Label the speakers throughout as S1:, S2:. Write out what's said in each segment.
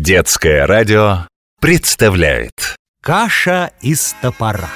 S1: Детское радио представляет
S2: Каша из топора.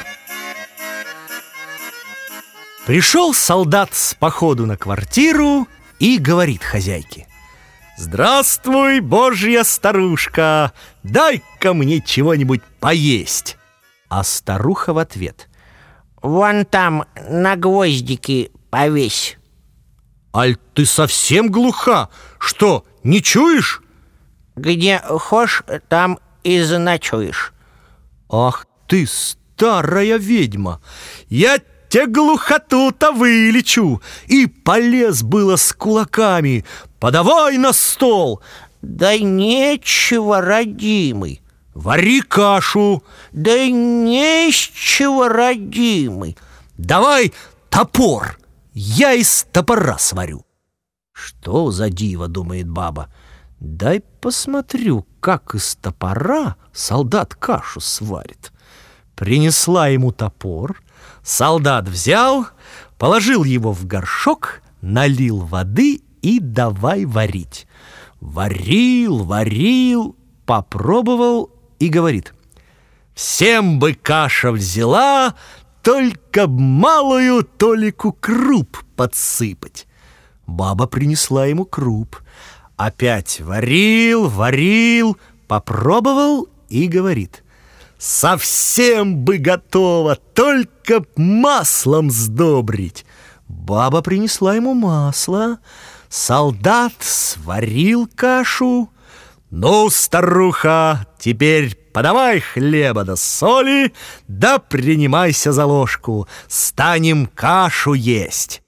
S2: Пришел солдат с походу на квартиру и говорит хозяйке: «Здравствуй, божья старушка, дай-ка мне чего-нибудь поесть». А старуха в ответ:
S3: «Вон там на гвоздики повесь».
S2: «Аль ты совсем глуха? Что, не чуешь?»
S3: «Где хошь, там и заночуешь».
S2: «Ах ты, старая ведьма! Я те глухоту-то вылечу!» И полез было с кулаками. «Подавай на стол!»
S3: «Да нечего, родимый».
S2: «Вари кашу!»
S3: «Да не из чего, родимый».
S2: «Давай топор! Я из топора сварю». «Что за диво, — думает баба, — дай посмотрю, как из топора солдат кашу сварит». Принесла ему топор, солдат взял, положил его в горшок, налил воды и давай варить. Варил, варил, попробовал и говорит: «Всем бы каша взяла, только б малую толику круп подсыпать». Баба принесла ему круп. Опять варил, варил, попробовал и говорит: «Совсем бы готово, только б маслом сдобрить». Баба принесла ему масло. Солдат сварил кашу. «Ну, старуха, теперь подавай хлеба да соли, да принимайся за ложку, станем кашу есть».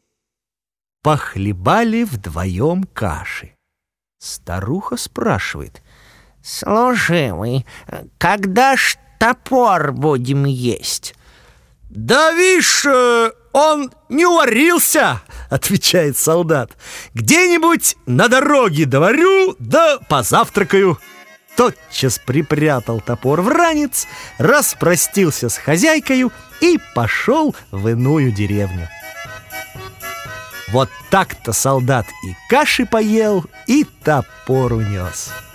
S2: Похлебали вдвоем каши. Старуха спрашивает:
S3: «Служивый, когда ж топор будем есть?»
S2: «Да вишь, он не уварился, — отвечает солдат. — Где-нибудь на дороге доварю, да позавтракаю». Тотчас припрятал топор в ранец, распростился с хозяйкою и пошел в иную деревню. Вот так-то солдат и каши поел, и топор унес.